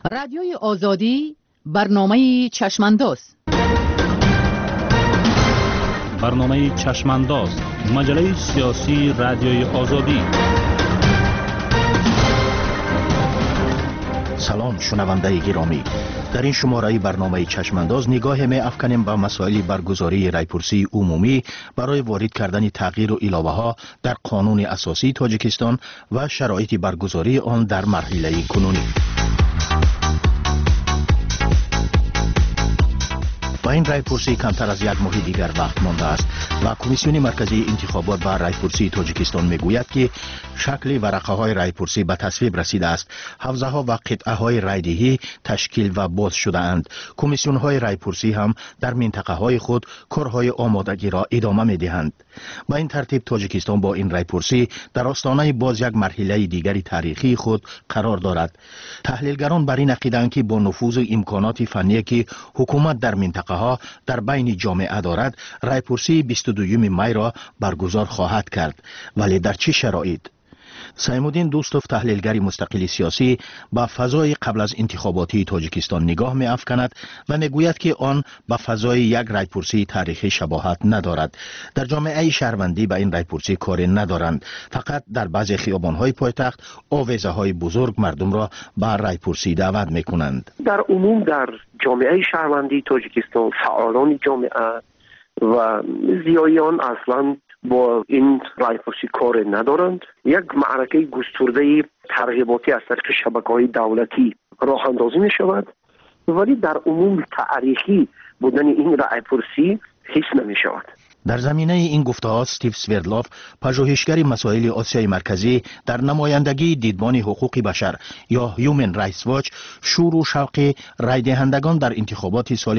رادیوی آزادی برنامه چشمانداز. برنامه چشمانداز، مجله سیاسی رادیوی آزادی. سلام شنونده گرامی، در این شماره برنامه چشمانداز نگاه می افکنیم به مسائل برگزاری رایپرسی عمومی برای وارد کردن تغییر و علاوه ها در قانون اساسی تاجیکستان و شرایط برگزاری آن در مرحله کنونی. با این رایپرسی کمتر از یک ماه دیگر وقت مانده است و کمیسیون مرکزی انتخابات و رایپرسی تاجیکستان میگوید که شکل ورقه های رایپرسی به تصویب رسیده است. حوزه ها و قطعه های رایدهی تشکیل و باز شده اند. کمیسیون های رایپرسی هم در منطقه های خود کارهای آمادگی را ادامه می دهند. با این ترتیب تاجیکستان با این رایپرسی در آستانه باز یک مرحله دیگری تاریخی خود قرار دارد. تحلیلگران بر این عقیده‌اند که با نفوذ امکانات فنی که حکومت در منطقه ها در بین جامعه دارد، رایپرسی 22 می را برگزار خواهد کرد. ولی در چه شرایط؟ سیمودین دوستوف، تحلیلگر مستقل سیاسی، با فضای قبل از انتخاباتی تاجیکستان نگاه می افکند و می گوید که آن با فضای یک رایپرسی تاریخی شباهت ندارد. در جامعه شهروندی به این رایپرسی کاری ندارند، فقط در بعضی خیابان‌های پایتخت آویزه های بزرگ مردم را به رایپرسی دعوت می کنند. در عموم در جامعه شهروندی تاجیکستان فعالان جامعه و زیایان اصلا با این رایپرسی کار ندارند. یک معرکه گسترده ترغیباتی از طریق شبکه‌های دولتی راه اندازی می شود، ولی در عموم تاریخی بودن این رایپرسی حس نمی شود. در زمینه این گفته‌ها استیو سوردلوف، پژوهشگر مسائل آسیای مرکزی، در نمایندگی دیدبان حقوق بشر یا هیومن رایتس واچ، شور و شوق رای دهندگان در انتخابات سال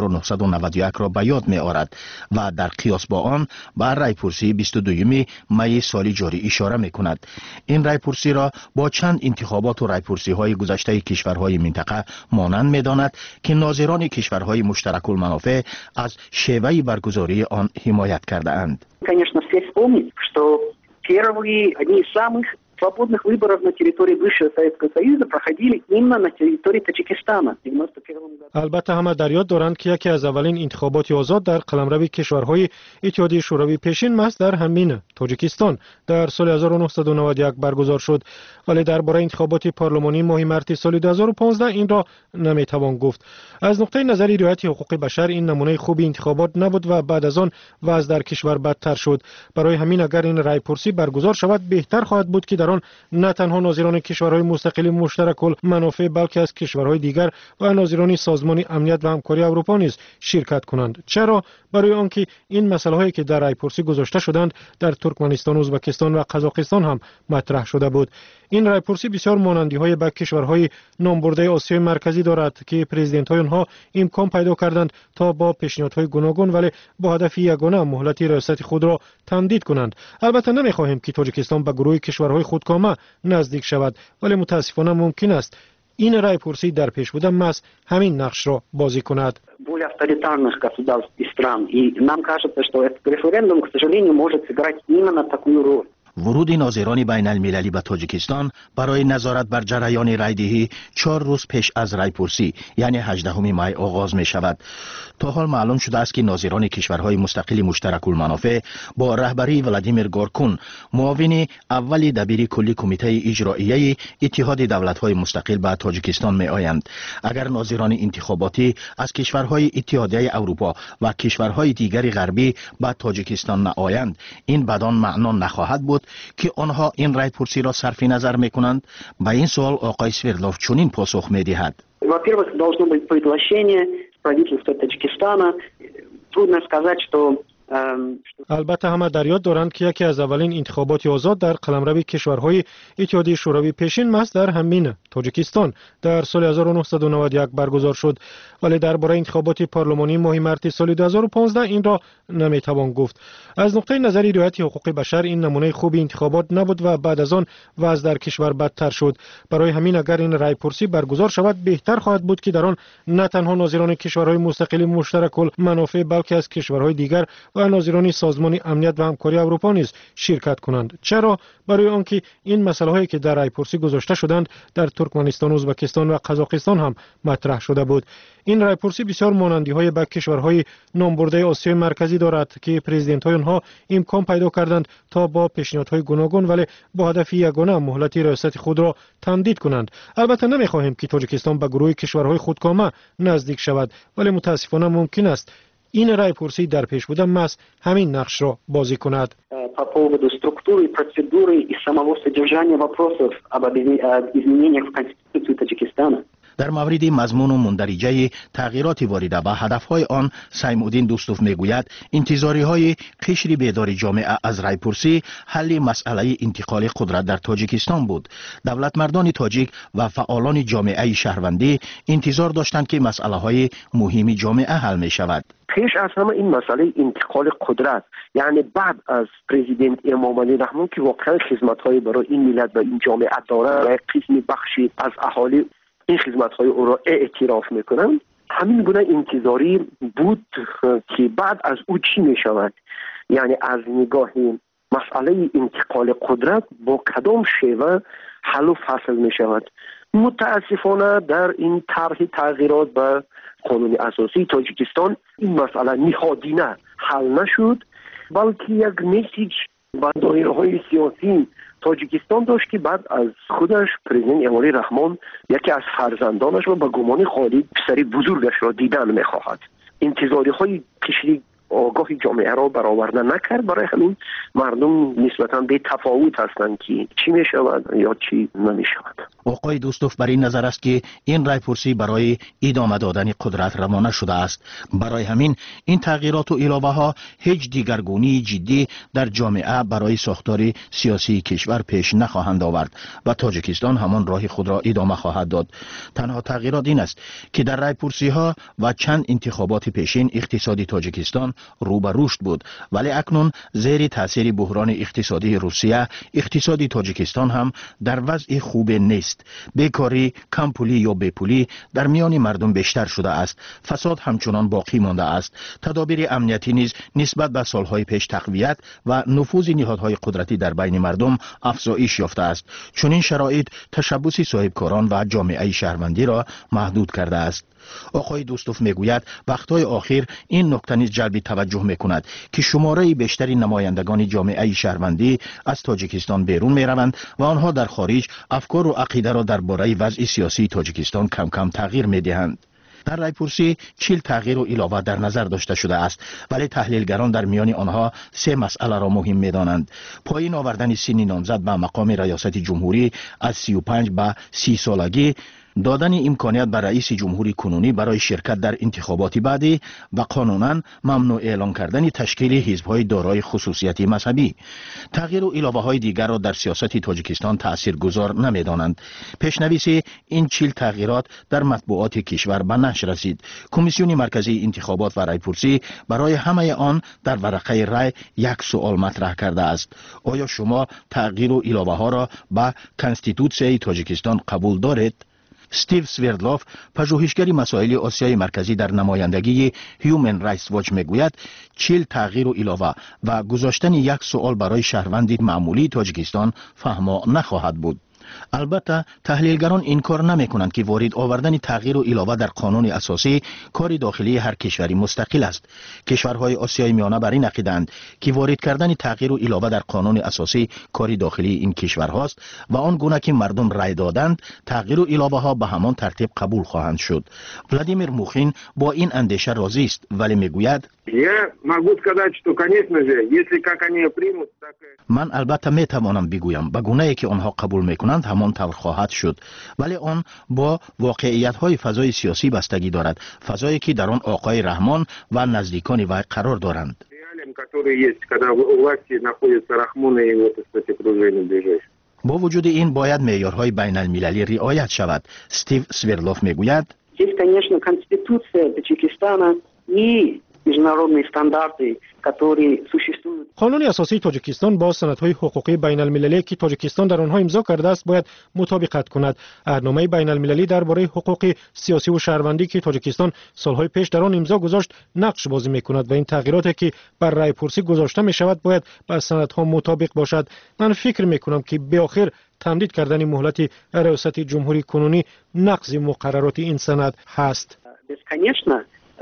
1991 را به یاد می‌آورد و در قیاس با آن به رایپرسی 22 می سال جاری اشاره می‌کند. این رایپرسی را با چند انتخابات و رایپرسی‌های گذشته کشورهای منطقه مانند می‌داند که ناظران کشورهای مشترک المنافع از شیوه برگزاری آن حمایت کرده اند. Конечно, все вспомнить, что первые, одни из самых свободных выборов на территории бывшего Советского Союза проходили именно на территории Таджикистана в 91 году. البته همه در یاد دارند که یکی از اولین انتخابات آزاد در قلمرو کشورهای اتحادیه شوروی پیشین محض در همین تاجیکستان در سال 1991 برگزار شد، ولی درباره انتخابات پارلمانی ماه مارس سال 2015 این را نمیتوان گفت. از نقطه نظر رعایت حقوق بشر این نمونه خوبی انتخابات نبود و بعد از آن وضع در کشور بدتر شد. برای همین اگر این رایپرسی برگزار شود بهتر خواهد بود که در آن نه تنها ناظران کشورهای مستقل مشترک المنافع بلکه از کشورهای دیگر و ناظران سازمان امنیت و همکاری اروپا نیز شرکت کنند. چرا؟ برای آنکه این مسائلی که در رایپرسی گذاشته شدند در ترکمنستان، ازبکستان و قزاقستان هم مطرح شده بود. این رایپرسی بسیار مانندی‌های با کشورهای نامبرده آسیای مرکزی دارد که پرزیدنت‌های آنها امکان پیدا کردند تا با پیشنهادهای گوناگون ولی با هدف یگانه مهلت ریاست خود را تمدید کنند. البته نمی‌خواهیم که تاجیکستان به گروه کشورهای خودکامه نزدیک شود، ولی متاسفانه ممکن است این رایپرسی در پیش بودن محض همین نقش را بازی کند. Более авторитарных государств и стран. И нам кажется, что этот референдум, к сожалению, может сыграть именно такую роль. ورود ناظران بین المللی به تاجیکستان برای نظارت بر جریان رایدهی 4 روز پیش از رایپرسی یعنی 18 می آغاز می شود. تا حال معلوم شده است که ناظران کشورهای مستقل مشترک المنافع با رهبری ولادیمیر گورکون، معاون اول دبیر کلی کمیته اجرایی اتحاد دولت‌های مستقل به تاجیکستان می آیند. اگر ناظران انتخاباتی از کشورهای اتحادیه اروپا و کشورهای دیگر غربی به تاجیکستان نآیند، این بدان معنا نخواهد بود که آنها این رایپرسی را صرف نظر میکنند. به این سوال آقای سوردلوف چنین پاسخ میدهد: Во-первых, должно быть приглашение правительства Таджикистана. Трудно сказать, что البته همه در یاد دارند که یکی از اولین انتخابات آزاد در قلمرو کشورهای اتحادیه شوروی پیشین محض در همین تاجیکستان در سال 1991 برگزار شد، ولی درباره انتخابات پارلمانی ماه مارس سال 2015 این را نمیتوان گفت. از نقطه نظر رعایت حقوق بشر این نمونه خوبی انتخابات نبود و بعد از آن وضع در کشور بدتر شد. برای همین اگر این رایپرسی برگزار شود بهتر خواهد بود که در آن نه تنها ناظران کشورهای مستقل مشترک المنافع بلکه از کشورهای دیگر و ناظران سازمان امنیت و همکاری اروپا نیز شرکت کنند. چرا؟ برای آنکه این مسائل هایی که در رایپرسی گذاشته شدند در ترکمنستان، ازبکستان و قزاقستان هم مطرح شده بود. این رایپرسی بسیار مانندی های به کشورهای نامبرده آسیای مرکزی دارد که پرزیدنت های آنها امکان پیدا کردند تا با پیشنهادهای گوناگون ولی با هدف یگانه مهلت ریاست خود را تمدید کنند. البته نمیخواهیم که تاجیکستان به گروه کشورهای خودکامه نزدیک شود، ولی متاسفانه ممکن است این رایپرسی در پیش بوده محض همین نقش را بازی کند. По поводу структуры, процедуры и самого содержания вопросов об изменениях в Конституции Таджикистана. در مورد مضمون و مندرجه تغییرات وارده به هدفهای آن سیمودین دوستوف میگوید انتظاری های قشری بیداری جامعه از رایپرسی حل مسئله انتقال قدرت در تاجیکستان بود. دولت مردان تاجیک و فعالان جامعه شهروندی انتظار داشتند که مسئله های مهم جامعه حل می شود. پیش از همه این مسئله انتقال قدرت، یعنی بعد از پرزیدنت امام علی رحمان که واقعا خدمت‌های برای این ملت و این جامعه داره و قسمی بخشی از اهالی این خدمت‌های او را اعتراف میکنند، همین گونه انتظاری بود که بعد از او چی میشود، یعنی از نگاه مسئله انتقال قدرت با کدام شیوه حل و فصل میشود. متاسفانه در این طرح تغییرات به قانون اساسی تاجیکستان این مسئله نهادینه حل نشد، بلکه یک میسیج به دایره‌های سیاسی تاجیکستان داشت که بعد از خودش پرزیدنت امام علی رحمان یکی از فرزندانش و به گمان خالد پسر بزرگش را دیدن می‌خواهد. انتظاری های قشری آگاه جامعه را برآورده نکرد، برای همین مردم نسبتاً به تفاوت هستند که چی می شود یا چی نمی شود. آقای دوستوف بر این نظر است که این رایپرسی برای ادامه دادن قدرت روانه شده است. برای همین این تغییرات و علاوه ها هیچ دیگرگونی جدی در جامعه برای ساختار سیاسی کشور پیش نخواهند آورد و تاجیکستان همان راه خود را ادامه خواهد داد. تنها تغییرات این است که در رایپرسی ها و چند انتخابات پیشین اقتصادی تاجیکستان رو به رشد بود، ولی اکنون زیر تاثیر بحران اقتصادی روسیه اقتصادی تاجیکستان هم در وضع خوب نیست. بیکاری، کم پولی یا بیپولی در میان مردم بیشتر شده است. فساد همچنان باقی مانده است. تدابیر امنیتی نیز نسبت به سالهای پیش تقویت و نفوذ نهادهای قدرتی در بین مردم افزایش یافته است. چون این شرایط تشبث صاحبکاران و جامعه شهروندی را محدود کرده است. آقای دوستوف میگوید وقتهای آخر این نکته نیز جلب توجه میکند که شماره بیشتری نمایندگان جامعه شهروندی از تاجیکستان بیرون میروند و آنها در خارج افکار و عقیده را درباره وضع سیاسی تاجیکستان کم کم تغییر میدهند. در رایپرسی 40 تغییر و علاوه در نظر داشته شده است، ولی تحلیلگران در میان آنها 3 مسئله را مهم می‌دانند: پایین آوردن سن نامزد به مقام ریاست جمهوری از 35 به 30 سالگی، دادن امکانیت به رئیس جمهوری کنونی برای شرکت در انتخابات بعدی و قانونا ممنوع اعلان کردن تشکیل حزب‌های دارای خصوصیت مذهبی. تغییر و علاوه‌های دیگر را در سیاست تاجیکستان تاثیرگذار نمی‌دانند. پیشنویس این 40 تغییرات در مطبوعات کشور به نشر رسید. کمیسیون مرکزی انتخابات و رایپرسی برای همه آن در ورقه رای یک سوال مطرح کرده است: آیا شما تغییر و علاوه‌ها را به کنستیتوسیای تاجیکستان قبول دارید؟ استیو سویردلوف، پژوهشگر مسائل آسیای مرکزی در نمایندگی هیومن رایتس واچ میگوید 40 تغییر و علاوه و گذاشتن یک سوال برای شهروند معمولی تاجیکستان فهما نخواهد بود. البته تحلیلگران انکار نمی‌کنند که وارد آوردن تغییر و علاوه در قانون اساسی کار داخلی هر کشوری مستقل است. کشورهای آسیای میانه بر این عقیده‌اند که وارد کردن تغییر و علاوه در قانون اساسی کار داخلی این کشورهاست و آن گونه که مردم رای دادند تغییر و علاوه ها به همان ترتیب قبول خواهند شد. ولادیمیر موخین با این اندیشه راضی است، ولی میگوید من البته میتوانم بگویم به گونه‌ای که آنها قبول میکنند همان طور خواهد شد، ولی آن با واقعیت‌های فضای سیاسی بستگی دارد، فضایی که در آن آقای رحمان و نزدیکان وی قرار دارند. با وجود این باید معیارهای بین المللی رعایت شود. استیو سویردلوف میگوید Здесь, конечно, Конституция Таджикистана не международные стандарты, которые существуют. قانون اساسی تاجیکستان با سندهای حقوقی بین المللی که تاجیکستان در آنها امضا کرده است باید مطابقت کند. عهدنامه بین المللی درباره حقوق سیاسی و شهروندی که تاجیکستان سالهای پیش در آن امضا گذاشت نقش بازی می‌کند و این تغییراتی که بر رای پرسی گذاشته می‌شود باید با سندها مطابق باشد. من فکر می‌کنم که به آخر تمدید کردن مهلت ریاست جمهوری کنونی نقض مقررات این سند هست. Бесконечно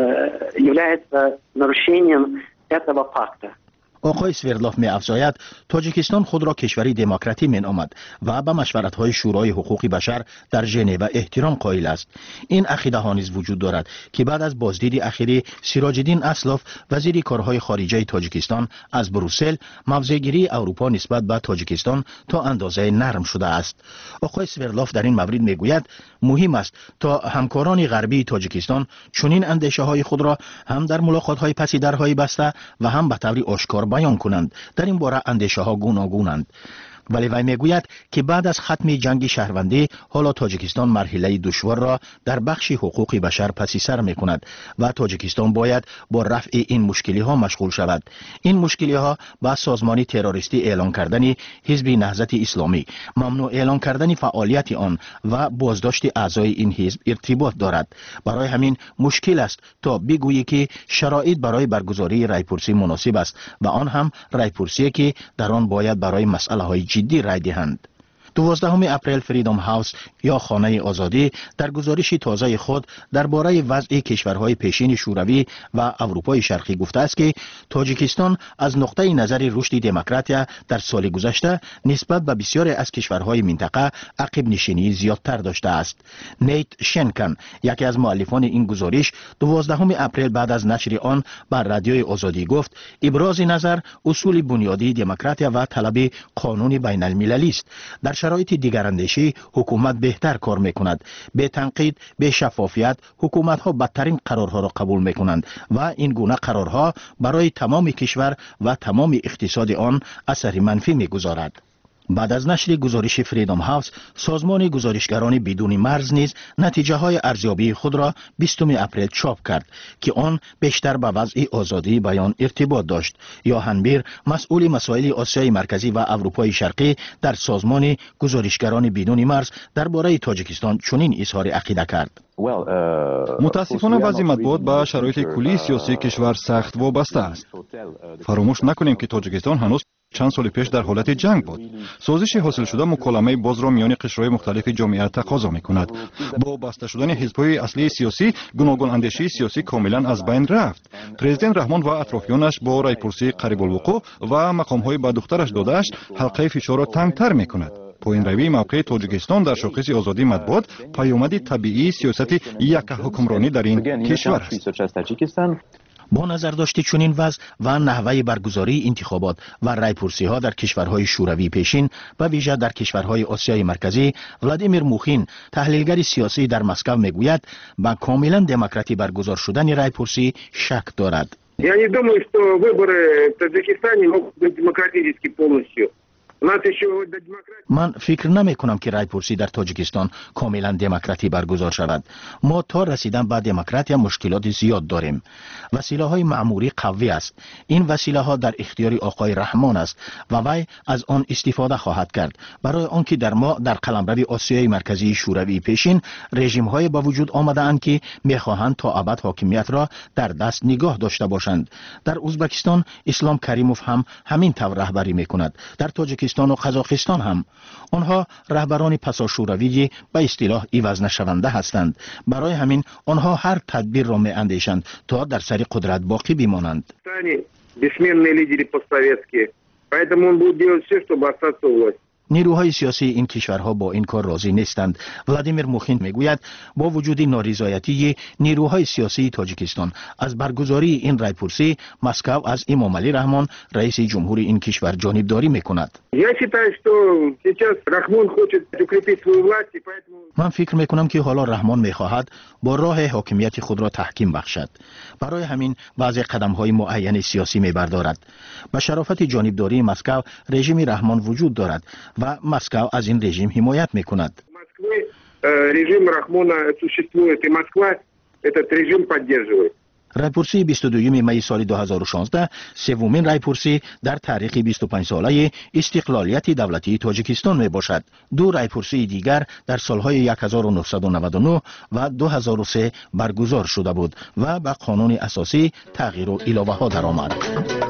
является нарушением этого пакта. آقای سویردلوف می افزاید تاجیکستان خود را کشوری دموکراتی می نامد و به مشورت‌های شورای حقوق بشر در ژنو احترام قائل است. این عقیده ها نیز وجود دارد که بعد از بازدید اخیری سیراج الدین اسلاف وزیر کارهای خارجه تاجیکستان از بروسل موضع‌گیری اروپا نسبت به تاجیکستان تا اندازه نرم شده است. آقای سویردلوف در این مورد می گوید مهم است تا همکاران غربی تاجیکستان چنین اندیشه‌های خود را هم در ملاقات‌های پس درهای بسته و هم به طور آشکار بیان کنند. در این باره اندیشه ها گوناگونند. ولی وی میگوید که بعد از ختم جنگ شهروندی حالا تاجیکستان مرحله دشوار را در بخش حقوق بشر پس سر می کند و تاجیکستان باید با رفع این مشکلی ها مشغول شود. این مشکلی ها با سازمان تروریستی اعلان کردن حزب نهضت اسلامی، ممنوع اعلان کردن فعالیت آن و بازداشت اعضای این حزب ارتباط دارد. برای همین مشکل است تا بگویی که شرایط برای برگزاری رایپرسی مناسب است و آن هم رایپرسی که در آن باید برای مسئله های جدی رای دهند. 12 اپریل فریدم هاوس یا خانه آزادی در گزارش تازه خود درباره وضع کشورهای پیشین شوروی و اروپای شرقی گفته است که تاجیکستان از نقطه نظر رشد دموکراتیا در سال گذشته نسبت به بسیاری از کشورهای منطقه عقب نشینی زیادتر داشته است. نیت شنکن یکی از مؤلفان این گزارش 12 اپریل بعد از نشر آن بر رادیوی آزادی گفت ابراز نظر اصول بنیادی دموکراتیا و طلب قانون بین المللی است. در شرایط دیگراندیشی حکومت بهتر کار میکند. به تنقید، به شفافیت حکومت ها بدترین قرارها را قبول میکنند و این گونه قرارها برای تمام کشور و تمام اقتصاد آن اثر منفی میگذارد. بعد از نشر گزارش فریدم هاوس، سازمان گزارشگران بدون مرز نیز نتیجه های ارزیابی خود را 20 اپریل چاپ کرد که آن بیشتر به وضع آزادی بیان ارتباط داشت. یوهان بیر، مسئول مسائل آسیای مرکزی و اروپای شرقی در سازمان گزارشگران بدون مرز درباره تاجیکستان چنین اظهار عقیده کرد. متاسفانه وضع مطبوعات به شرایط کلی سیاسی کشور سخت وابسته است. فراموش نکنیم که تاجیکستان هنوز چند سال پیش در حالت جنگ بود. سازش حاصل شده مکالمه باز را میان قشرهای مختلف جامعه تقاضا میکند. با بسته شدن حزب‌های اصلی سیاسی، گوناگون اندیشی سیاسی کاملا از بین رفت. پرزیدنت رحمان و اطرافیانش با رایپرسی قریب الوقوع و مقام‌های به دخترش داده‌اش حلقه فشار را تنگتر میکند. پایین روی موقع تاجیکستان در شاخص آزادی مطبوعات پیامد طبیعی سیاست یک حکمرانی در این کشور است. با نظر داشته چنین وضع و نحوه برگزاری انتخابات و رایپرسی ها در کشورهای شوروی پیشین و ویژه در کشورهای آسیای مرکزی، ولادیمیر موخین تحلیلگر سیاسی در مسکو میگوید با کاملا دموکراتی برگزار شدن رایپرسی شک دارد. Я не думаю, что выборы в Таджикистане могут быть демократически полностью. من فکر نمی کنم که رایپرسی در تاجیکستان کاملا دموکراتی برگزار شود. ما تا رسیدن به دموکراتی مشکلات زیاد داریم. وسیله های معمولی قوی است. این وسیله ها در اختیار آقای رحمان است و وی از آن استفاده خواهد کرد. برای آنکه در قلمرو آسیای مرکزی شوروی پیشین رژیم های با وجود آمده اند که میخواهند تا ابد حاکمیت را در دست نگاه داشته باشند. در ازبکستان اسلام کریموف هم همین طور رهبری میکند. در تاجیکستان و قزاقستان هم آنها رهبران پسا شوروی به اصطلاح عوض نشونده هستند. برای همین آنها هر تدبیر را می اندیشند تا در سر قدرت باقی بمانند. نیروهای سیاسی این کشورها با این کار راضی نیستند. ولادیمیر موخین میگوید با وجود نارضایتی نیروهای سیاسی تاجیکستان از برگزاری این رایپرسی، مسکو از امام علی رحمان رئیس جمهور این کشور جانبداری میکند. من فکر میکنم که حالا رحمان میخواهد با راه حاکمیت خود را تحکیم بخشد. برای همین بعضی قدم‌های معین سیاسی میبردارد. با شرافت جانبداری مسکو رژیم رحمان وجود دارد و مسکو از این رژیم حمایت میکند. رژیم رحمان существует и Москва этот режим поддерживает. رایپرسی 22 می سال 2016 سومین رایپرسی در تاریخ 25 ساله استقلالیت دولتی تاجیکستان می باشد. دو رایپرسی دیگر در سالهای 1999 و 2003 برگزار شده بود و به قانون اساسی تغییر و علاوه ها درآمد.